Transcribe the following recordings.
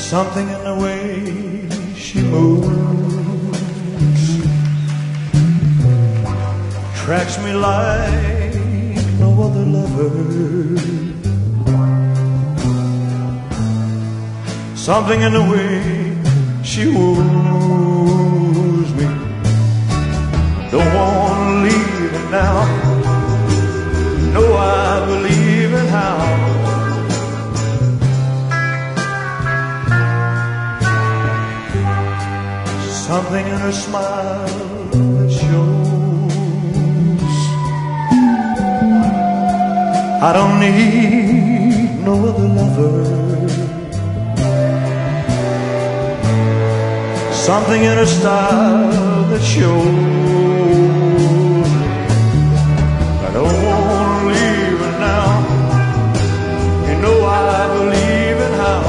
Something in the way she moves attracts me like no other lover. Something in the way she woos me. Don't want to leave it now. No, I believe in how. Something in her smile that shows I don't need no other lover. Something in her style that shows I don't want to leave her now. You know I believe in how.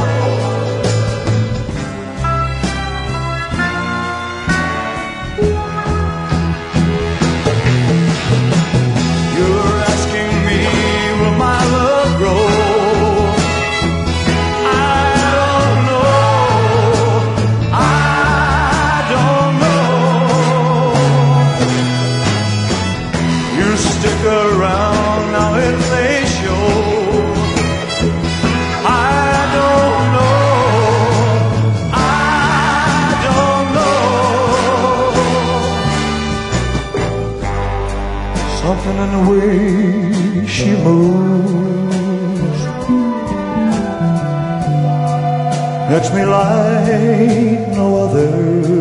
Stick around, now it may show. I don't know, I don't know. Something in the way she moves makes me like no other.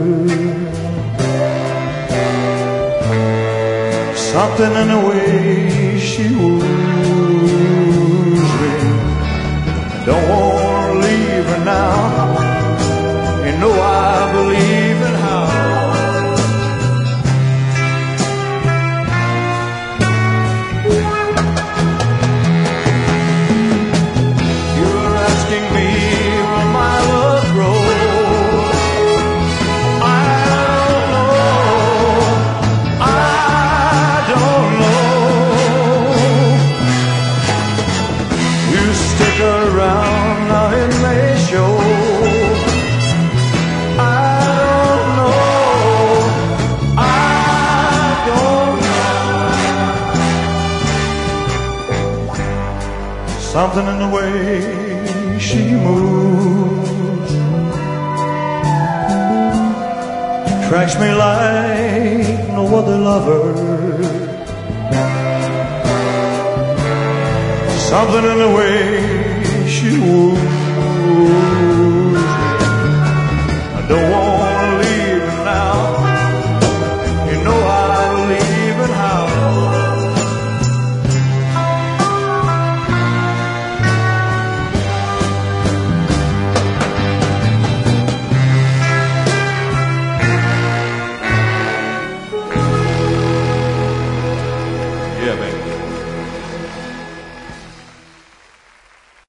Something in the way she woos me. Don't want to leave her now. You know I believe in how. You're asking me will my love grow. Around now it may show. I don't know, I don't know. Something in the way she moves attracts me like no other lover. Something in the way she woos